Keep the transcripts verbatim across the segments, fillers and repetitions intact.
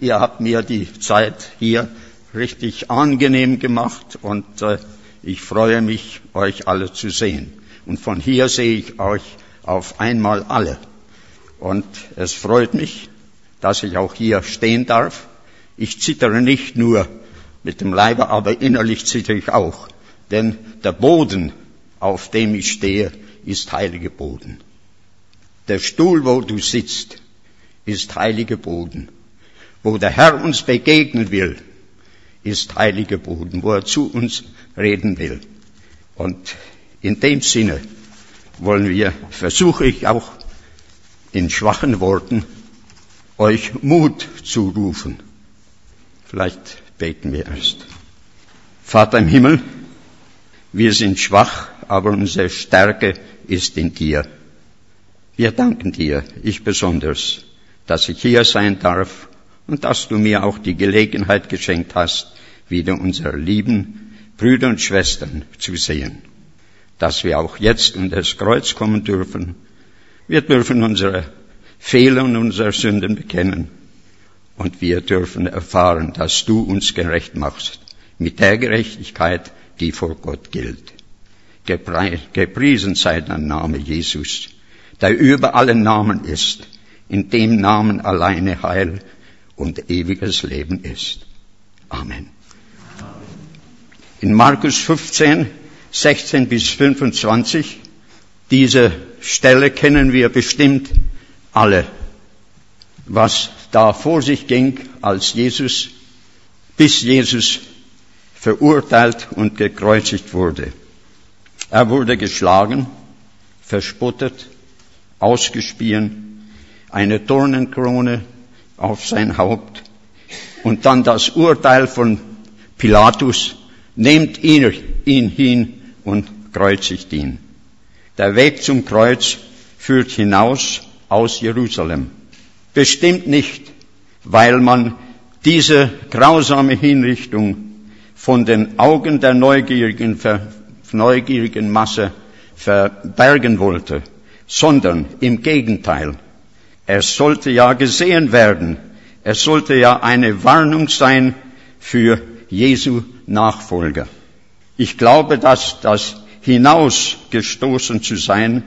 ihr habt mir die Zeit hier richtig angenehm gemacht und äh, ich freue mich, euch alle zu sehen. Und von hier sehe ich euch auf einmal alle. Und es freut mich, dass ich auch hier stehen darf. Ich zittere nicht nur mit dem Leibe, aber innerlich zittere ich auch. Denn der Boden, auf dem ich stehe, ist heiliger Boden. Der Stuhl, wo du sitzt, ist heiliger Boden. Wo der Herr uns begegnen will, ist heiliger Boden, wo er zu uns reden will. Und in dem Sinne wollen wir, versuche ich auch in schwachen Worten, euch Mut zu rufen. Vielleicht beten wir erst. Vater im Himmel, wir sind schwach, aber unsere Stärke ist in dir. Wir danken dir, ich besonders, dass ich hier sein darf und dass du mir auch die Gelegenheit geschenkt hast, wieder unsere lieben Brüder und Schwestern zu sehen. Dass wir auch jetzt unter das Kreuz kommen dürfen. Wir dürfen unsere Fehler und unsere Sünden bekennen. Und wir dürfen erfahren, dass du uns gerecht machst, mit der Gerechtigkeit, die vor Gott gilt. Gepriesen sei dein Name, Jesus, der über allen Namen ist, in dem Namen alleine Heil und ewiges Leben ist. Amen. In Markus fünfzehn, sechzehn bis fünfundzwanzig, diese Stelle kennen wir bestimmt alle, was da vor sich ging, als Jesus, bis Jesus verurteilt und gekreuzigt wurde. Er wurde geschlagen, verspottet, ausgespien, eine Dornenkrone auf sein Haupt und dann das Urteil von Pilatus: Nehmt ihn, ihn hin und kreuzigt ihn. Der Weg zum Kreuz führt hinaus aus Jerusalem. Bestimmt nicht, weil man diese grausame Hinrichtung von den Augen der neugierigen, neugierigen Masse verbergen wollte, sondern im Gegenteil. Es sollte ja gesehen werden, es sollte ja eine Warnung sein für Jesu Nachfolger. Ich glaube, dass das hinausgestoßen zu sein,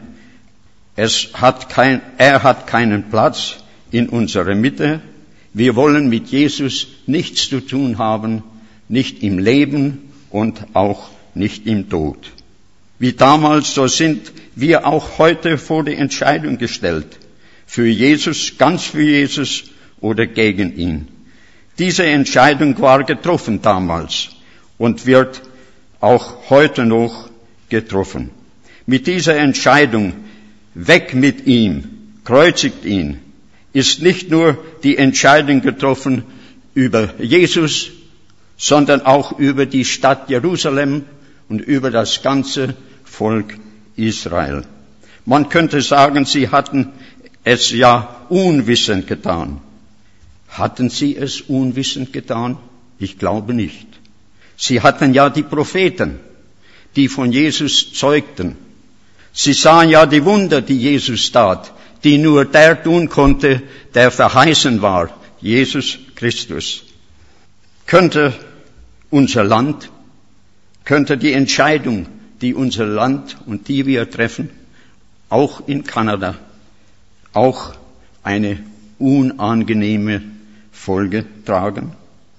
es hat kein, er hat keinen Platz in unserer Mitte. Wir wollen mit Jesus nichts zu tun haben, nicht im Leben und auch nicht im Tod. Wie damals, so sind wir auch heute vor die Entscheidung gestellt. Für Jesus, ganz für Jesus oder gegen ihn. Diese Entscheidung war getroffen damals und wird auch heute noch getroffen. Mit dieser Entscheidung, weg mit ihm, kreuzigt ihn, ist nicht nur die Entscheidung getroffen über Jesus, sondern auch über die Stadt Jerusalem und über das ganze Volk Israel. Man könnte sagen, sie hatten es ja unwissend getan. Hatten sie es unwissend getan? Ich glaube nicht. Sie hatten ja die Propheten, die von Jesus zeugten. Sie sahen ja die Wunder, die Jesus tat, die nur der tun konnte, der verheißen war, Jesus Christus. Könnte unser Land, könnte die Entscheidung, die unser Land und die wir treffen, auch in Kanada, auch eine unangenehme Folge tragen?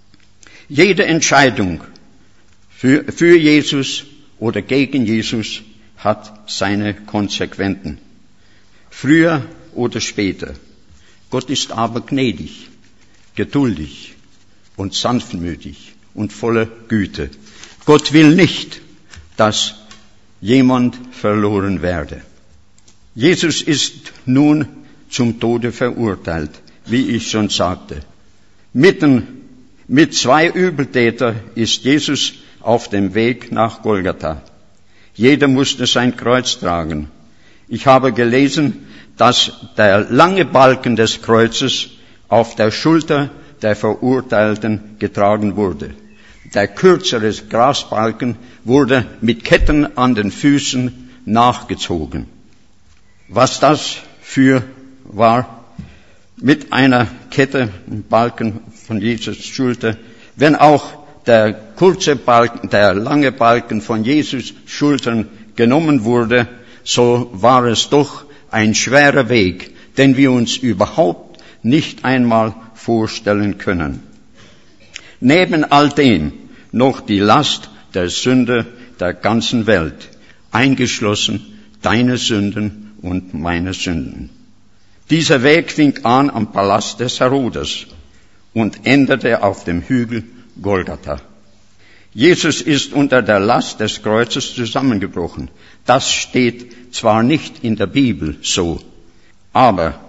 Jede Entscheidung für, für Jesus oder gegen Jesus hat seine Konsequenzen. Früher oder später. Gott ist aber gnädig, geduldig und sanftmütig und voller Güte. Gott will nicht, dass jemand verloren werde. Jesus ist nun zum Tode verurteilt, wie ich schon sagte. Mitten mit zwei Übeltätern ist Jesus auf dem Weg nach Golgatha. Jeder musste sein Kreuz tragen. Ich habe gelesen, dass der lange Balken des Kreuzes auf der Schulter der Verurteilten getragen wurde. Der kürzere Grasbalken wurde mit Ketten an den Füßen nachgezogen. Was das für war, mit einer Kette, Balken von Jesus Schulter. Wenn auch der kurze Balken, der lange Balken von Jesus Schultern genommen wurde, so war es doch ein schwerer Weg, den wir uns überhaupt nicht einmal vorstellen können. Neben all dem noch die Last der Sünde der ganzen Welt, eingeschlossen deine Sünden und meine Sünden. Dieser Weg fing an am Palast des Herodes und endete auf dem Hügel Golgatha. Jesus ist unter der Last des Kreuzes zusammengebrochen. Das steht zwar nicht in der Bibel so, aber,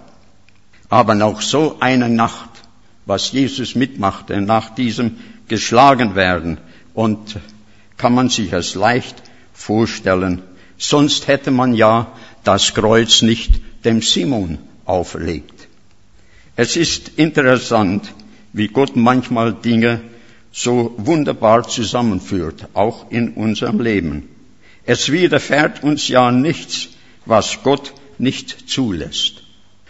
aber noch so eine Nacht, was Jesus mitmachte nach diesem geschlagen werden, und kann man sich es leicht vorstellen, sonst hätte man ja das Kreuz nicht dem Simon auferlegt. Es ist interessant, wie Gott manchmal Dinge so wunderbar zusammenführt, auch in unserem Leben. Es widerfährt uns ja nichts, was Gott nicht zulässt.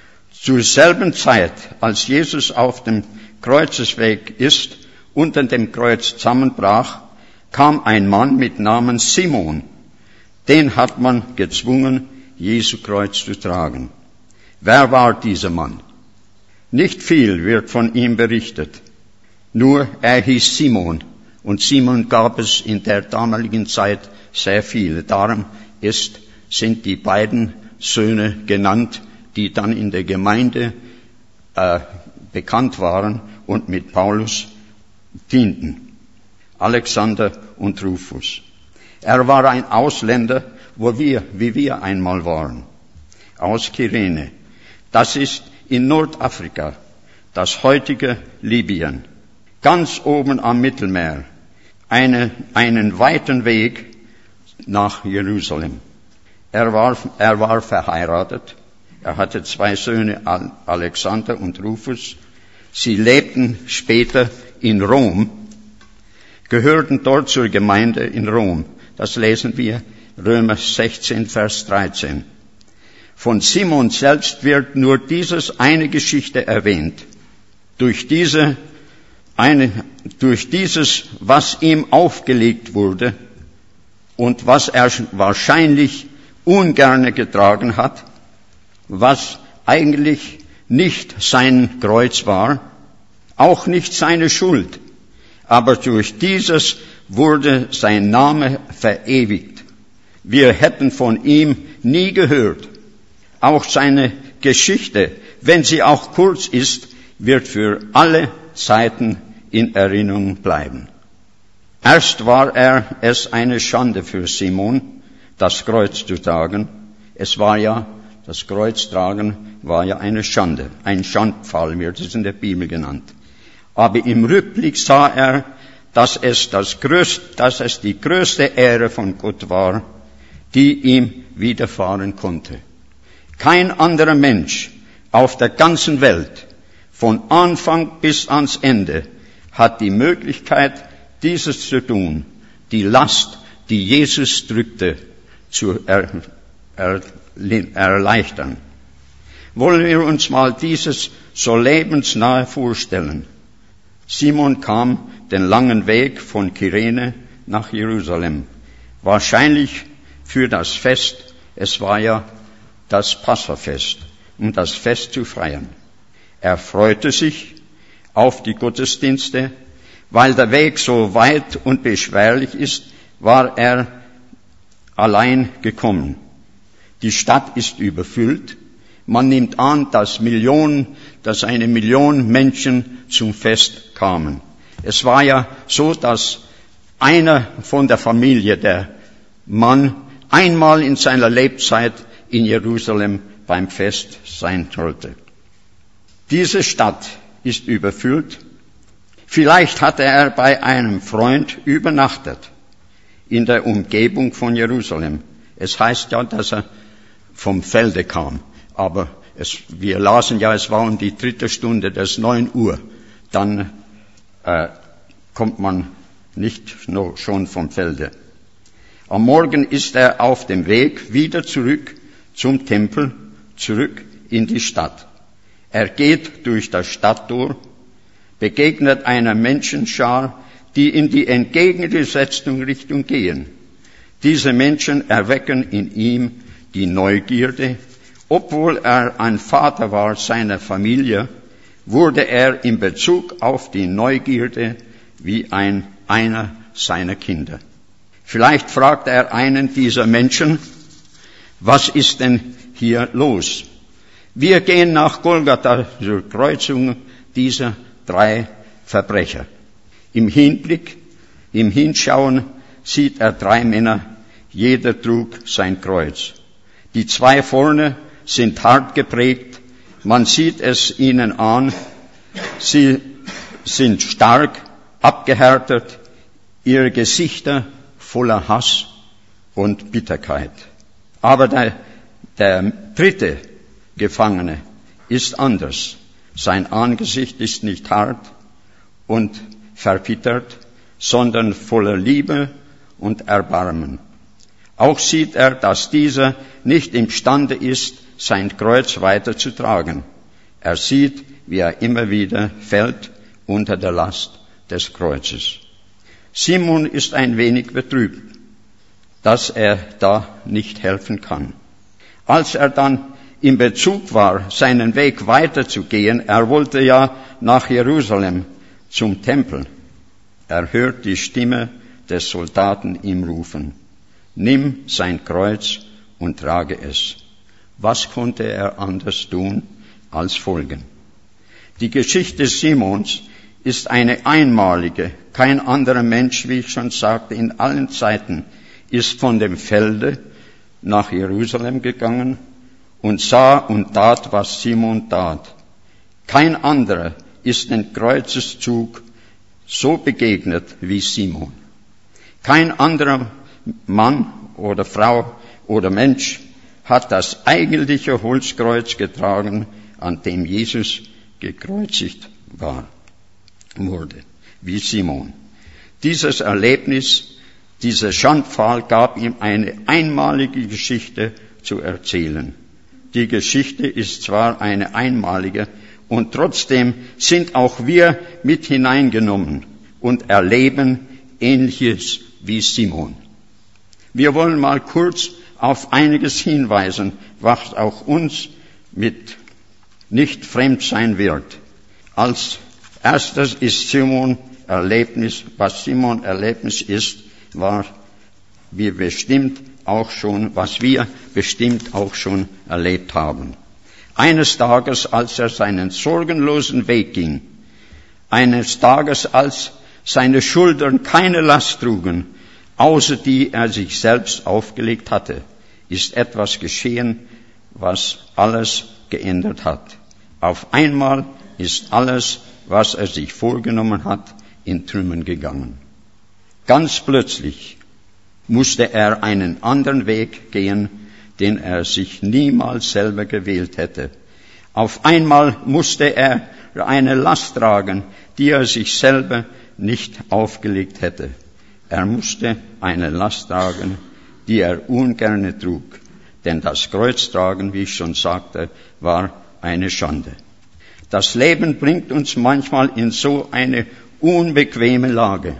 Zur selben Zeit, als Jesus auf dem Kreuzesweg ist, unter dem Kreuz zusammenbrach, kam ein Mann mit Namen Simon. Den hat man gezwungen, Jesu Kreuz zu tragen. Wer war dieser Mann? Nicht viel wird von ihm berichtet. Nur er hieß Simon, und Simon gab es in der damaligen Zeit sehr viele. Darum ist, sind die beiden Söhne genannt, die dann in der Gemeinde äh, bekannt waren und mit Paulus dienten. Alexander und Rufus. Er war ein Ausländer, wo wir, wie wir einmal waren, aus Kyrene. Das ist in Nordafrika, das heutige Libyen, ganz oben am Mittelmeer, eine, einen weiten Weg nach Jerusalem. Er war, er war verheiratet, er hatte zwei Söhne, Alexander und Rufus. Sie lebten später in Rom, gehörten dort zur Gemeinde in Rom. Das lesen wir Römer sechzehn, Vers dreizehn. Von Simon selbst wird nur dieses eine Geschichte erwähnt. Durch diese eine, durch dieses, was ihm aufgelegt wurde und was er wahrscheinlich ungerne getragen hat, was eigentlich nicht sein Kreuz war, auch nicht seine Schuld, aber durch dieses wurde sein Name verewigt. Wir hätten von ihm nie gehört. Auch seine Geschichte, wenn sie auch kurz ist, wird für alle Zeiten in Erinnerung bleiben. Erst war er es eine Schande für Simon, das Kreuz zu tragen. Es war ja, das Kreuz tragen war ja eine Schande, ein Schandpfahl wird es in der Bibel genannt. Aber im Rückblick sah er, dass es das größte, dass es die größte Ehre von Gott war, die ihm widerfahren konnte. Kein anderer Mensch auf der ganzen Welt, von Anfang bis ans Ende, hat die Möglichkeit, dieses zu tun, die Last, die Jesus drückte, zu er, er, erleichtern. Wollen wir uns mal dieses so lebensnahe vorstellen. Simon kam den langen Weg von Kyrene nach Jerusalem, wahrscheinlich für das Fest, es war ja das Passafest, um das Fest zu feiern. Er freute sich auf die Gottesdienste, weil der Weg so weit und beschwerlich ist, war er allein gekommen. Die Stadt ist überfüllt. Man nimmt an, dass Millionen, dass eine Million Menschen zum Fest kamen. Es war ja so, dass einer von der Familie, der Mann, einmal in seiner Lebzeit in Jerusalem beim Fest sein sollte. Diese Stadt ist überfüllt. Vielleicht hatte er bei einem Freund übernachtet in der Umgebung von Jerusalem. Es heißt ja, dass er vom Felde kam, aber es, wir lasen ja, es war um die dritte Stunde des neun Uhr. Dann äh, kommt man nicht noch schon vom Felde. Am Morgen ist er auf dem Weg wieder zurück zum Tempel, zurück in die Stadt. Er geht durch das Stadttor, begegnet einer Menschenschar, die in die entgegengesetzte Richtung gehen. Diese Menschen erwecken in ihm die Neugierde. Obwohl er ein Vater war seiner Familie, wurde er in Bezug auf die Neugierde wie ein einer seiner Kinder. Vielleicht fragt er einen dieser Menschen, was ist denn hier los? Wir gehen nach Golgatha zur Kreuzung dieser drei Verbrecher. Im Hinblick, im Hinschauen sieht er drei Männer, jeder trug sein Kreuz. Die zwei vorne sind hart geprägt, man sieht es ihnen an, sie sind stark, abgehärtet, ihre Gesichter voller Hass und Bitterkeit. Aber der, der dritte Gefangene ist anders. Sein Angesicht ist nicht hart und verbittert, sondern voller Liebe und Erbarmen. Auch sieht er, dass dieser nicht imstande ist, sein Kreuz weiterzutragen. Er sieht, wie er immer wieder fällt unter der Last des Kreuzes. Simon ist ein wenig betrübt, dass er da nicht helfen kann. Als er dann in Bezug war, seinen Weg weiterzugehen, er wollte ja nach Jerusalem zum Tempel. Er hört die Stimme des Soldaten ihm rufen: Nimm sein Kreuz und trage es. Was konnte er anders tun als folgen? Die Geschichte Simons ist eine einmalige. Kein anderer Mensch, wie ich schon sagte, in allen Zeiten ist von dem Felde nach Jerusalem gegangen und sah und tat, was Simon tat. Kein anderer ist den Kreuzeszug so begegnet wie Simon. Kein anderer Mann oder Frau oder Mensch hat das eigentliche Holzkreuz getragen, an dem Jesus gekreuzigt war, wurde, wie Simon. Dieses Erlebnis, dieser Schandpfahl gab ihm eine einmalige Geschichte zu erzählen. Die Geschichte ist zwar eine einmalige, und trotzdem sind auch wir mit hineingenommen und erleben Ähnliches wie Simon. Wir wollen mal kurz auf einiges hinweisen, was auch uns mit nicht fremd sein wird. Als erstes ist Simon Erlebnis, was Simon Erlebnis ist, war wir bestimmt auch schon, was wir bestimmt auch schon erlebt haben. Eines Tages, als er seinen sorgenlosen Weg ging, eines Tages, als seine Schultern keine Last trugen, außer die er sich selbst aufgelegt hatte, ist etwas geschehen, was alles geändert hat. Auf einmal ist alles, was er sich vorgenommen hat, in Trümmern gegangen. Ganz plötzlich musste er einen anderen Weg gehen, den er sich niemals selber gewählt hätte. Auf einmal musste er eine Last tragen, die er sich selber nicht aufgelegt hätte. Er musste eine Last tragen, die er ungerne trug. Denn das Kreuztragen, wie ich schon sagte, war eine Schande. Das Leben bringt uns manchmal in so eine unbequeme Lage.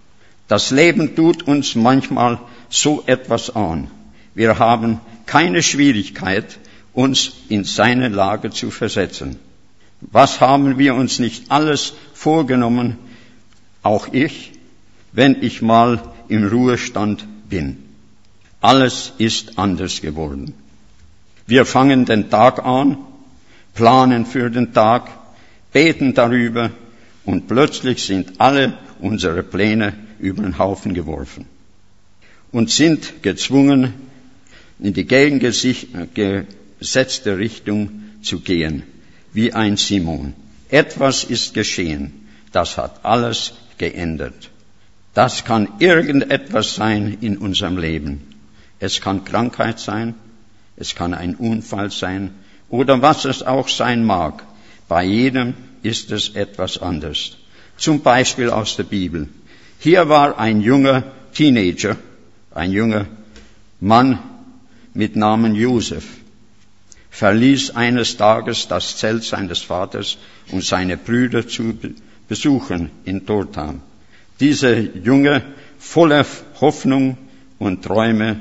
Das Leben tut uns manchmal so etwas an. Wir haben keine Schwierigkeit, uns in seine Lage zu versetzen. Was haben wir uns nicht alles vorgenommen, auch ich, wenn ich mal im Ruhestand bin? Alles ist anders geworden. Wir fangen den Tag an, planen für den Tag, beten darüber und plötzlich sind alle unsere Pläne über den Haufen geworfen und sind gezwungen, in die gegengesetzte Richtung zu gehen, wie ein Simon. Etwas ist geschehen, das hat alles geändert. Das kann irgendetwas sein in unserem Leben. Es kann Krankheit sein, es kann ein Unfall sein oder was es auch sein mag. Bei jedem ist es etwas anders. Zum Beispiel aus der Bibel. Hier war ein junger Teenager, ein junger Mann mit Namen Josef. verließ eines Tages das Zelt seines Vaters, um seine Brüder zu besuchen in Dothan. Dieser Junge, voller Hoffnung und Träume,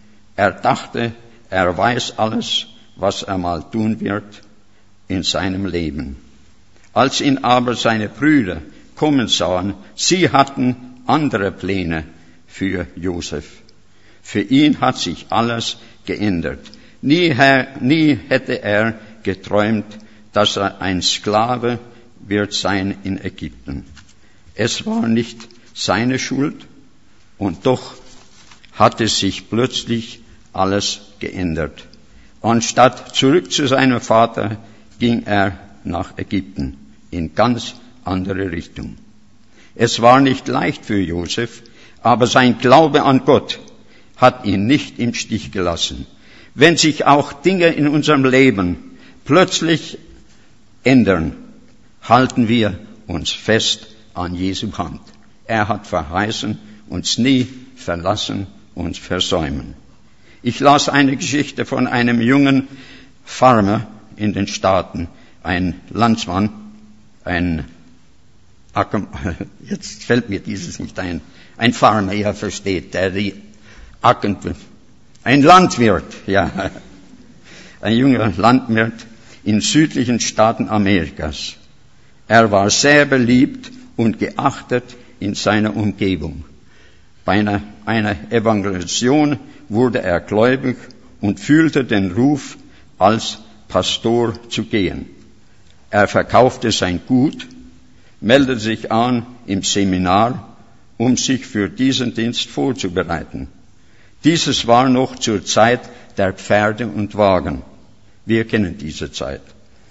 er dachte, er weiß alles, was er mal tun wird in seinem Leben. Als ihn aber seine Brüder kommen sahen, sie hatten andere Pläne für Josef. Für ihn hat sich alles geändert. Nie, nie hätte er geträumt, dass er ein Sklave wird sein in Ägypten. Es war nicht seine Schuld, und doch hatte sich plötzlich alles geändert. Anstatt zurück zu seinem Vater ging er nach Ägypten in ganz andere Richtung. Es war nicht leicht für Josef, aber sein Glaube an Gott hat ihn nicht im Stich gelassen. Wenn sich auch Dinge in unserem Leben plötzlich ändern, halten wir uns fest an Jesu Hand. Er hat verheißen, uns nie verlassen und versäumen. Ich las eine Geschichte von einem jungen Farmer in den Staaten, ein Landsmann, ein Acker, jetzt fällt mir dieses nicht ein, ein Farmer, ihr versteht, der die Ackern, ein Landwirt, ja, ein junger Landwirt in südlichen Staaten Amerikas. Er war sehr beliebt und geachtet in seiner Umgebung. Bei einer, einer Evangelisation wurde er gläubig und fühlte den Ruf, als Pastor zu gehen. Er verkaufte sein Gut, meldete sich an im Seminar, um sich für diesen Dienst vorzubereiten. Dieses war noch zur Zeit der Pferde und Wagen. Wir kennen diese Zeit.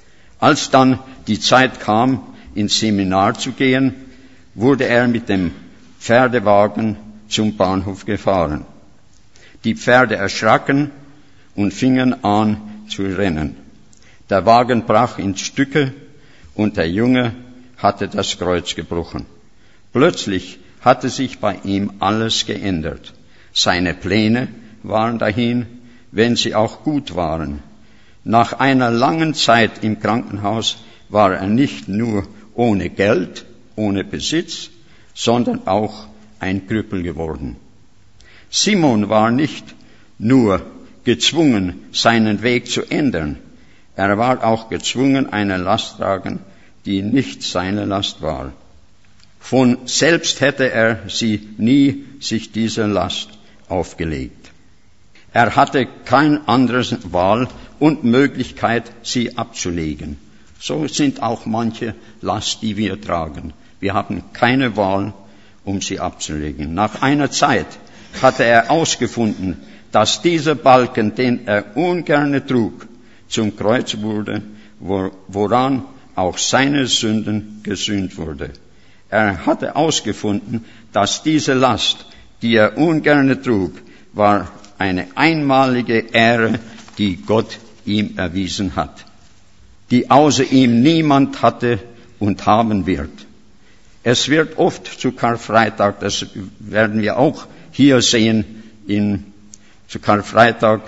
Als dann die Zeit kam, ins Seminar zu gehen, wurde er mit dem Pferdewagen zum Bahnhof gefahren. Die Pferde erschraken und fingen an zu rennen. Der Wagen brach in Stücke und der Junge hatte das Kreuz gebrochen. Plötzlich hatte sich bei ihm alles geändert. Seine Pläne waren dahin, wenn sie auch gut waren. Nach einer langen Zeit im Krankenhaus war er nicht nur ohne Geld, ohne Besitz, sondern auch ein Krüppel geworden. Simon war nicht nur gezwungen, seinen Weg zu ändern, er war auch gezwungen, eine Last zu tragen, die nicht seine Last war. Von selbst hätte er sie nie sich diese Last aufgelegt. Er hatte keine andere Wahl und Möglichkeit, sie abzulegen. So sind auch manche Last, die wir tragen. Wir haben keine Wahl, um sie abzulegen. Nach einer Zeit hatte er ausgefunden, dass dieser Balken, den er ungern trug, zum Kreuz wurde, woran auch seine Sünden gesühnt wurde. Er hatte ausgefunden, dass diese Last, die er ungern trug, war eine einmalige Ehre, die Gott ihm erwiesen hat, die außer ihm niemand hatte und haben wird. Es wird oft zu Karfreitag, das werden wir auch hier sehen, in, zu Karfreitag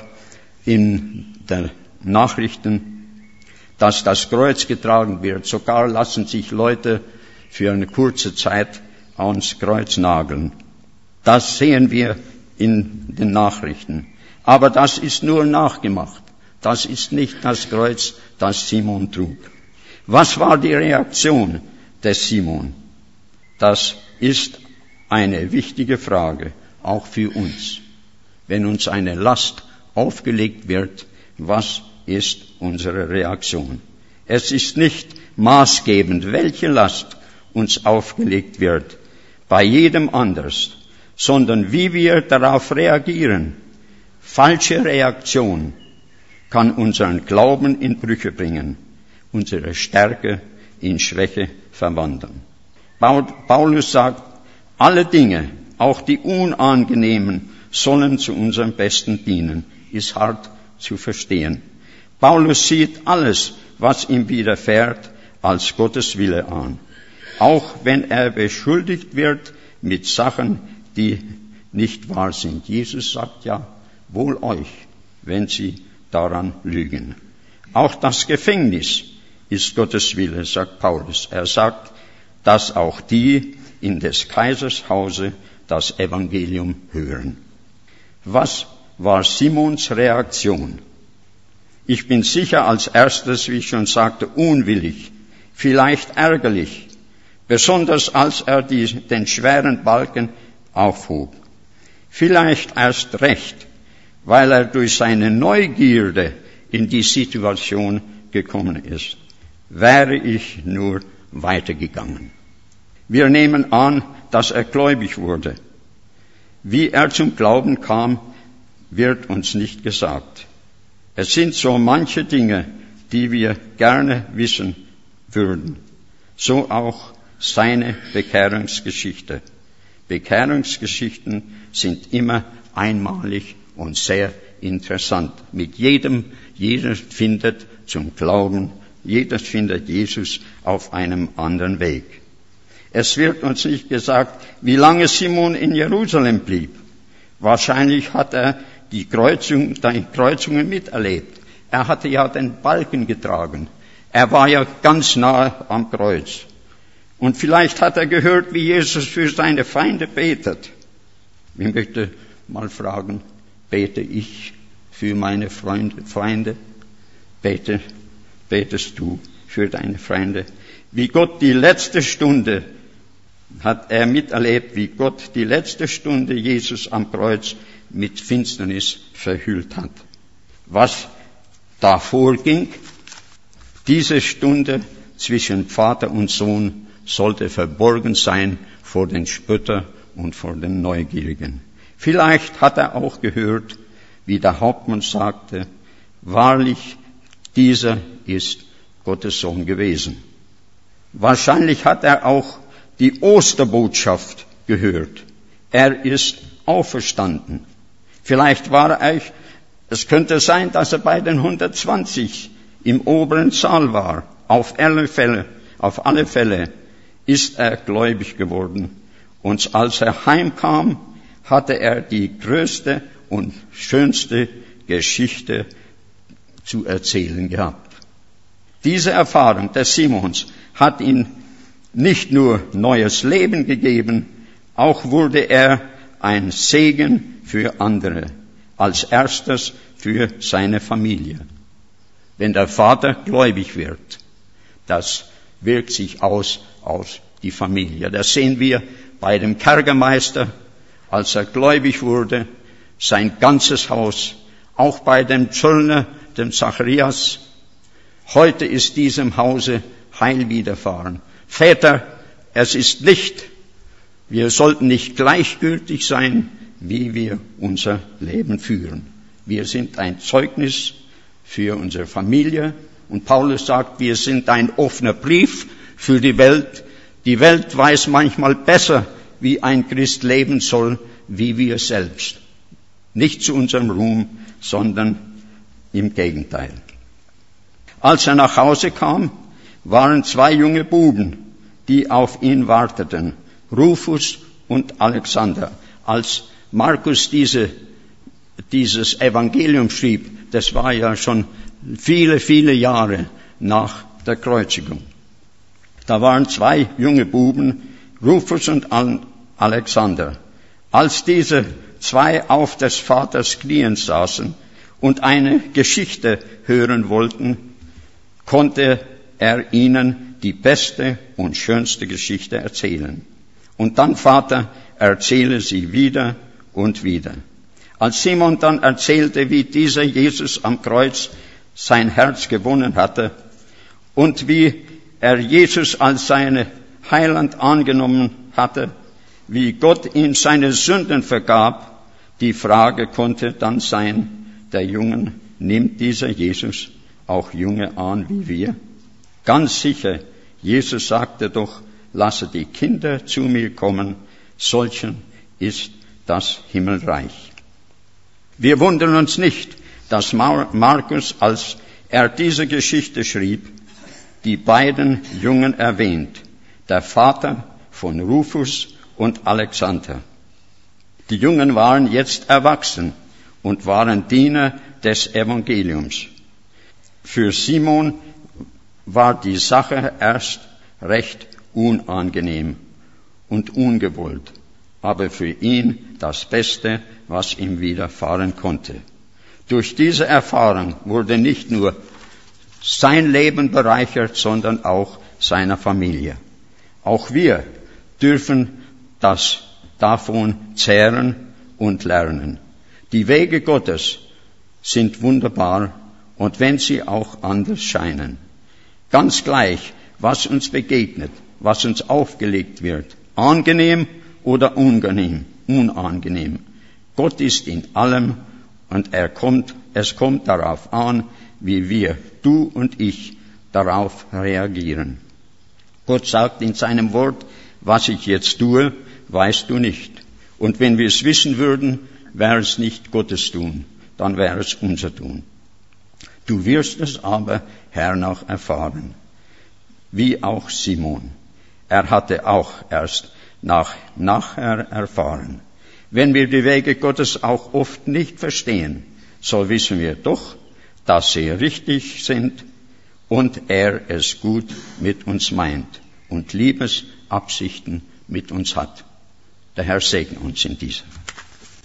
in den Nachrichten, dass das Kreuz getragen wird. Sogar lassen sich Leute für eine kurze Zeit ans Kreuz nageln. Das sehen wir in den Nachrichten. Aber das ist nur nachgemacht. Das ist nicht das Kreuz, das Simon trug. Was war die Reaktion des Simon? Das ist eine wichtige Frage, auch für uns. Wenn uns eine Last aufgelegt wird, was ist unsere Reaktion? Es ist nicht maßgebend, welche Last uns aufgelegt wird, bei jedem anders, sondern wie wir darauf reagieren. Falsche Reaktion kann unseren Glauben in Brüche bringen, unsere Stärke in Schwäche verwandeln. Paulus sagt, alle Dinge, auch die unangenehmen, sollen zu unserem Besten dienen. Ist hart zu verstehen. Paulus sieht alles, was ihm widerfährt, als Gottes Wille an. Auch wenn er beschuldigt wird mit Sachen, die nicht wahr sind. Jesus sagt ja, wohl euch, wenn sie daran lügen. Auch das Gefängnis ist Gottes Wille, sagt Paulus. Er sagt, dass auch die in des Kaisers Hause das Evangelium hören. Was war Simons Reaktion? Ich bin sicher als erstes, wie ich schon sagte, unwillig, vielleicht ärgerlich, besonders als er die, den schweren Balken aufhob. Vielleicht erst recht, weil er durch seine Neugierde in die Situation gekommen ist. Wäre ich nur weitergegangen. Wir nehmen an, dass er gläubig wurde. Wie er zum Glauben kam, wird uns nicht gesagt. Es sind so manche Dinge, die wir gerne wissen würden. So auch seine Bekehrungsgeschichte. Bekehrungsgeschichten sind immer einmalig und sehr interessant. Mit jedem, jeder findet zum Glauben, jeder findet Jesus auf einem anderen Weg. Es wird uns nicht gesagt, wie lange Simon in Jerusalem blieb. Wahrscheinlich hat er die Kreuzung, die Kreuzungen miterlebt. Er hatte ja den Balken getragen. Er war ja ganz nahe am Kreuz. Und vielleicht hat er gehört, wie Jesus für seine Feinde betet. Ich möchte mal fragen, bete ich für meine Freunde, Feinde? Bete, betest du für deine Feinde? Wie Gott die letzte Stunde, hat er miterlebt, wie Gott die letzte Stunde Jesus am Kreuz mit Finsternis verhüllt hat. Was da vorging, diese Stunde zwischen Vater und Sohn sollte verborgen sein vor den Spötter und vor den Neugierigen. Vielleicht hat er auch gehört, wie der Hauptmann sagte, wahrlich, dieser ist Gottes Sohn gewesen. Wahrscheinlich hat er auch die Osterbotschaft gehört. Er ist auferstanden. Vielleicht war er, es könnte sein, dass er bei den hundertzwanzig im oberen Saal war. Auf alle Fälle, auf alle Fälle ist er gläubig geworden. Und als er heimkam, hatte er die größte und schönste Geschichte zu erzählen gehabt. Diese Erfahrung des Simons hat ihm nicht nur neues Leben gegeben, auch wurde er ein Segen für andere, als erstes für seine Familie. Wenn der Vater gläubig wird, das wirkt sich aus auf die Familie. Das sehen wir bei dem Kerkermeister, als er gläubig wurde, sein ganzes Haus, auch bei dem Zöllner, dem Zacharias. Heute ist diesem Hause Heil widerfahren. Väter, es ist Licht. Wir sollten nicht gleichgültig sein, wie wir unser Leben führen. Wir sind ein Zeugnis für unsere Familie. Und Paulus sagt, wir sind ein offener Brief für die Welt. Die Welt weiß manchmal besser, wie ein Christ leben soll, wie wir selbst. Nicht zu unserem Ruhm, sondern im Gegenteil. Als er nach Hause kam, waren zwei junge Buben, die auf ihn warteten, Rufus und Alexander. Als Markus diese, dieses Evangelium schrieb, das war ja schon viele, viele Jahre nach der Kreuzigung. Da waren zwei junge Buben, Rufus und Alexander. Als diese zwei auf des Vaters Knien saßen und eine Geschichte hören wollten, konnte er ihnen die beste und schönste Geschichte erzählen. Und dann, Vater, erzähle sie wieder und wieder. Als Simon dann erzählte, wie dieser Jesus am Kreuz sein Herz gewonnen hatte und wie er Jesus als seine Heiland angenommen hatte, wie Gott ihm seine Sünden vergab, die Frage konnte dann sein, der Jungen, nimmt dieser Jesus auch Junge an wie wir? Ganz sicher, Jesus sagte doch, lasse die Kinder zu mir kommen, solchen ist das Himmelreich. Wir wundern uns nicht, dass Markus, als er diese Geschichte schrieb, die beiden Jungen erwähnt, der Vater von Rufus und Alexander. Die Jungen waren jetzt erwachsen und waren Diener des Evangeliums. Für Simon war die Sache erst recht unangenehm und ungewollt, aber für ihn das Beste, was ihm widerfahren konnte. Durch diese Erfahrung wurde nicht nur sein Leben bereichert, sondern auch seiner Familie. Auch wir dürfen das davon zehren und lernen. Die Wege Gottes sind wunderbar, und wenn sie auch anders scheinen. Ganz gleich, was uns begegnet, was uns aufgelegt wird, angenehm oder unangenehm, unangenehm. Gott ist in allem, und er kommt, es kommt darauf an, wie wir, du und ich, darauf reagieren. Gott sagt in seinem Wort, was ich jetzt tue, weißt du nicht. Und wenn wir es wissen würden, wäre es nicht Gottes Tun, dann wäre es unser Tun. Du wirst es aber hernach erfahren, wie auch Simon. Er hatte auch erst nach, nachher erfahren. Wenn wir die Wege Gottes auch oft nicht verstehen, so wissen wir doch, dass sie richtig sind und er es gut mit uns meint und Liebesabsichten mit uns hat. Der Herr segne uns in dieser.